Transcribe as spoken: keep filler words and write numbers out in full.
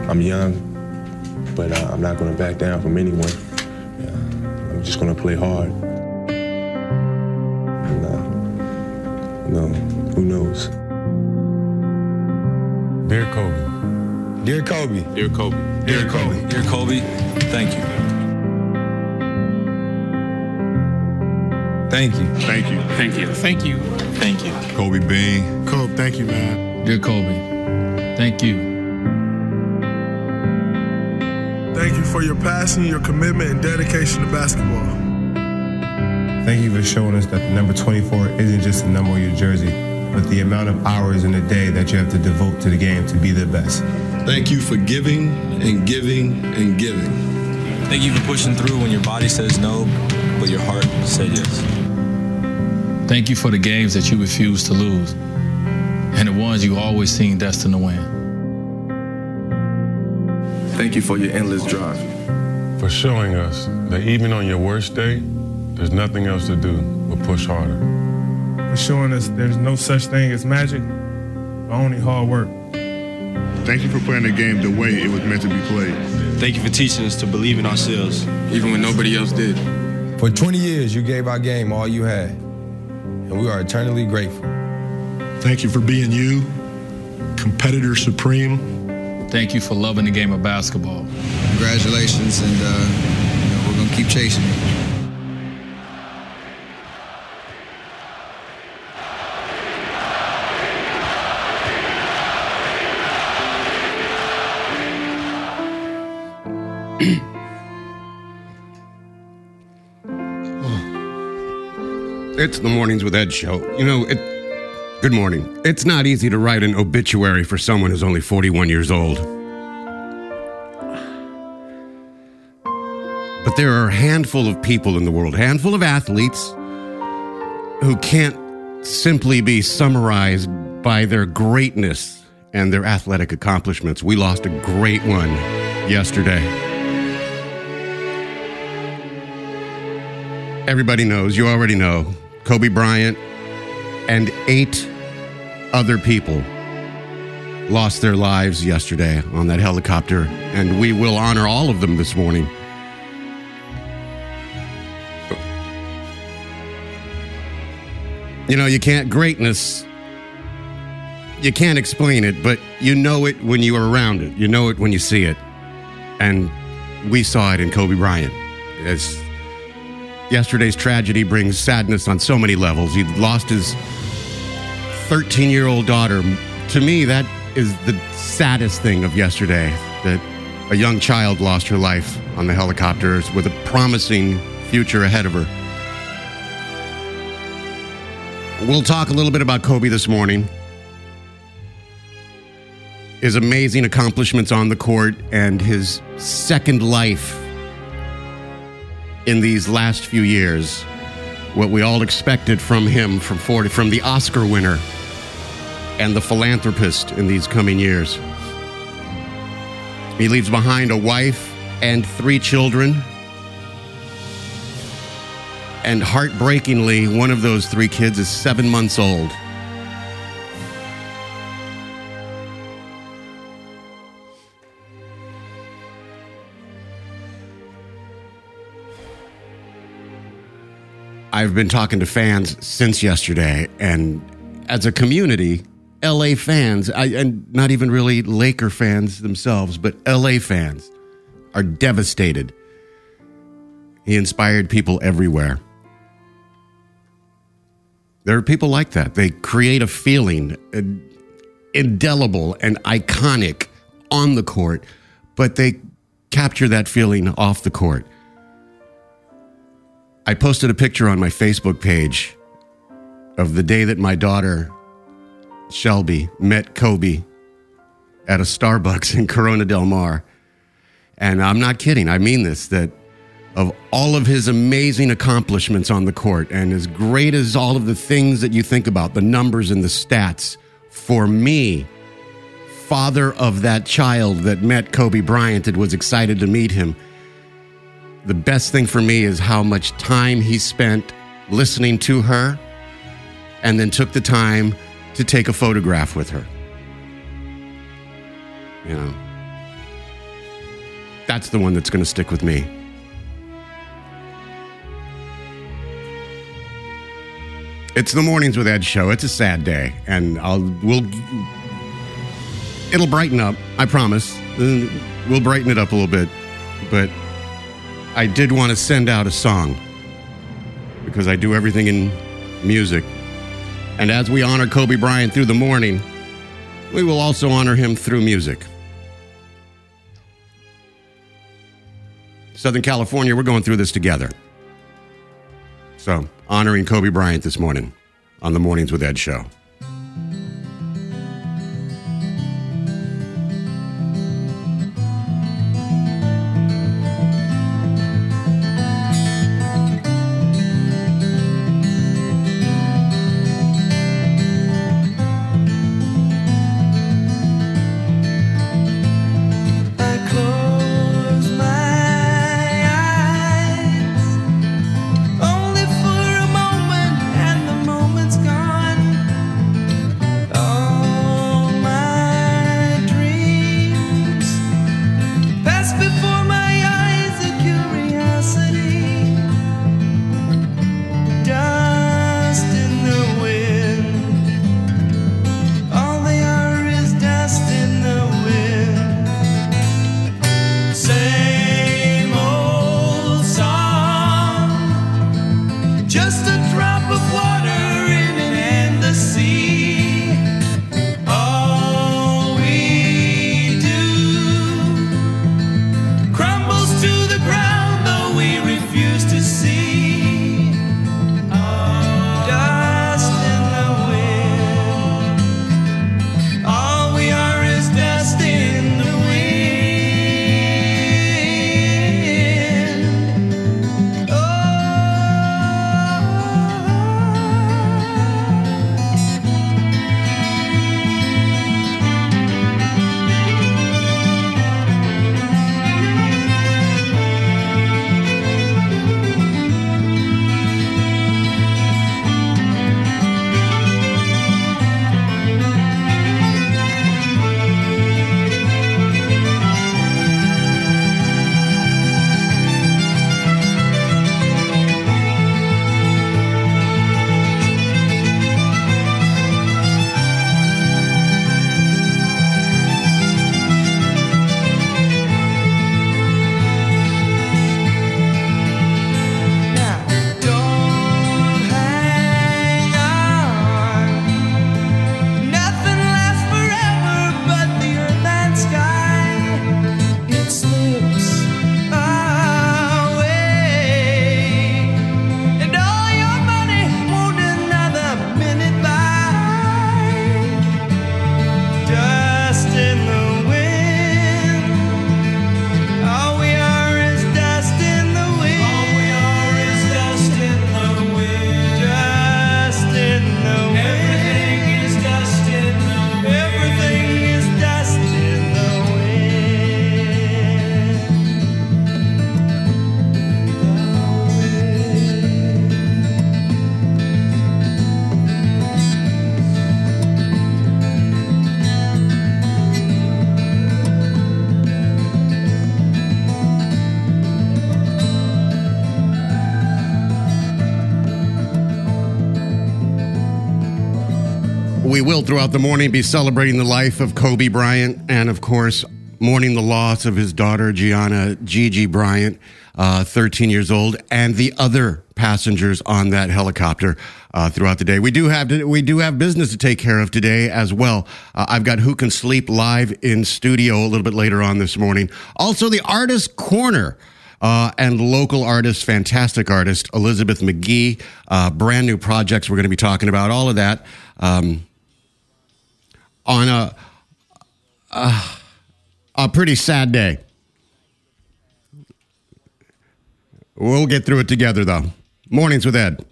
I'm young, but uh, I'm not going to back down from anyone. Uh, I'm just going to play hard. And, uh, you know, who knows? Dear Kobe. Dear Kobe. Dear Kobe. Dear Kobe. Dear Kobe, thank you. Thank you. Thank you. Thank you. Thank you. Thank you. Kobe Bean. Kobe, thank you, man. Dear Kobe, thank you. Thank you for your passion, your commitment, and dedication to basketball. Thank you for showing us that the number twenty-four isn't just a number on your jersey, but the amount of hours in a day that you have to devote to the game to be the best. Thank you for giving and giving and giving. Thank you for pushing through when your body says no, but your heart said yes. Thank you for the games that you refused to lose and the ones you always seemed destined to win. Thank you for your endless drive. For showing us that even on your worst day, there's nothing else to do but push harder. For showing us there's no such thing as magic, but only hard work. Thank you for playing the game the way it was meant to be played. Thank you for teaching us to believe in ourselves, even when nobody else did. For twenty years, you gave our game all you had, and we are eternally grateful. Thank you for being you, competitor supreme. Thank you for loving the game of basketball. Congratulations, and uh, you know, we're going to keep chasing you. It's the Mornings with Ed show. You know, it. Good morning. It's not easy to write an obituary for someone who's only forty-one years old. But there are a handful of people in the world, a handful of athletes who can't simply be summarized by their greatness and their athletic accomplishments. We lost a great one yesterday. Everybody knows, you already know, Kobe Bryant and eight other people lost their lives yesterday on that helicopter, and we will honor all of them this morning. You know, you can't, greatness, you can't explain it, but you know it when you are around it. You know it when you see it. And we saw it in Kobe Bryant. As yesterday's tragedy brings sadness on so many levels. He lost his thirteen-year-old daughter. To me, that is the saddest thing of yesterday, that a young child lost her life on the helicopters with a promising future ahead of her. We'll talk a little bit about Kobe this morning, his amazing accomplishments on the court, and his second life in these last few years. What we all expected from him, from forty, from the Oscar winner and the philanthropist in these coming years. He leaves behind a wife and three children. And heartbreakingly, one of those three kids is seven months old. I've been talking to fans since yesterday, and as a community, L A fans, I, and not even really Laker fans themselves, but L A fans are devastated. He inspired people everywhere. There are people like that. They create a feeling, uh, indelible and iconic on the court, but they capture that feeling off the court. I posted a picture on my Facebook page of the day that my daughter, Shelby, met Kobe at a Starbucks in Corona Del Mar. And I'm not kidding. I mean this, that of all of his amazing accomplishments on the court, and as great as all of the things that you think about, the numbers and the stats, for me, father of that child that met Kobe Bryant and was excited to meet him, the best thing for me is how much time he spent listening to her and then took the time to take a photograph with her. You know, That's the one that's going to stick with me. It's the Mornings with Ed show. It's a sad day, and I'll we'll it'll brighten up. I promise. We'll brighten it up a little bit, but I did want to send out a song because I do everything in music, and as we honor Kobe Bryant through the morning, we will also honor him through music. Southern California, we're going through this together. So, honoring Kobe Bryant this morning on the Mornings with Ed show. We will, throughout the morning, be celebrating the life of Kobe Bryant and, of course, mourning the loss of his daughter, Gianna Gigi Bryant, uh, thirteen years old, and the other passengers on that helicopter uh, throughout the day. We do have to, we do have business to take care of today as well. Uh, I've got Who Can Sleep live in studio a little bit later on this morning. Also, the Artist Corner. Uh, and local artist, fantastic artist, Elizabeth McGee, uh, brand new projects we're going to be talking about, all of that um, on a, a, a pretty sad day. We'll get through it together, though. Mornings with Ed.